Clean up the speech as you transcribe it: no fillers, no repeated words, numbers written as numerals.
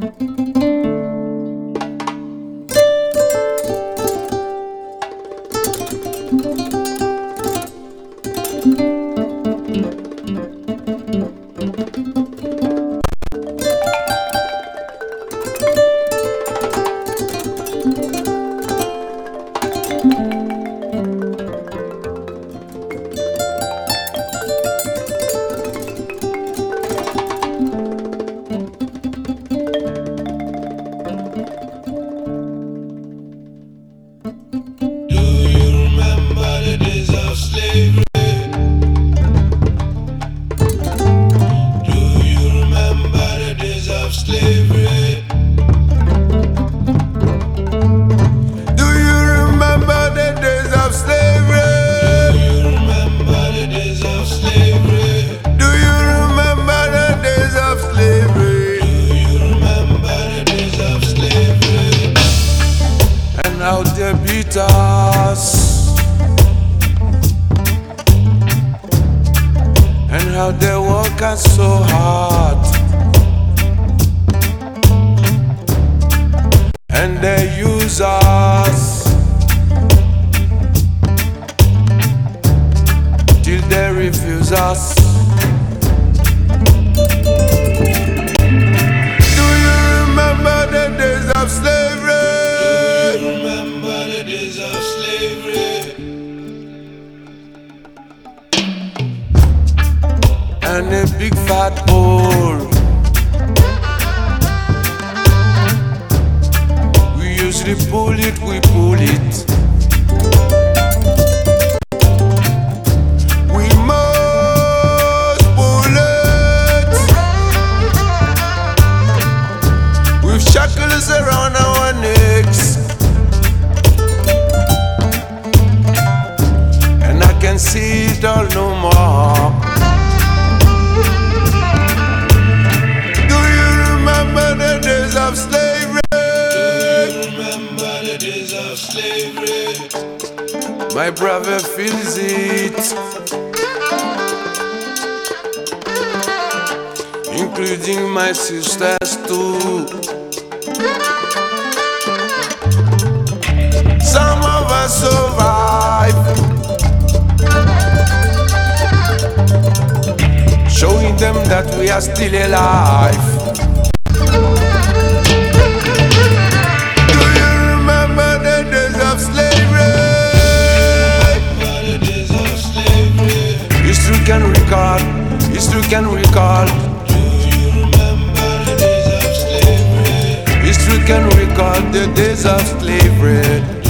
How they beat us, and how they work us so hard, and they use us till they refuse us. Do you remember the days of slavery? And a big fat hole. We usually pull it, we pull it. We must pull it. With shackles around our necks, and I can see it all no more. Of slavery. Do you remember the days of slavery? My brother feels it, including my sisters too. Some of us survive, showing them that we are still alive. History can recall. Do you remember the days of slavery? History can recall the days of slavery.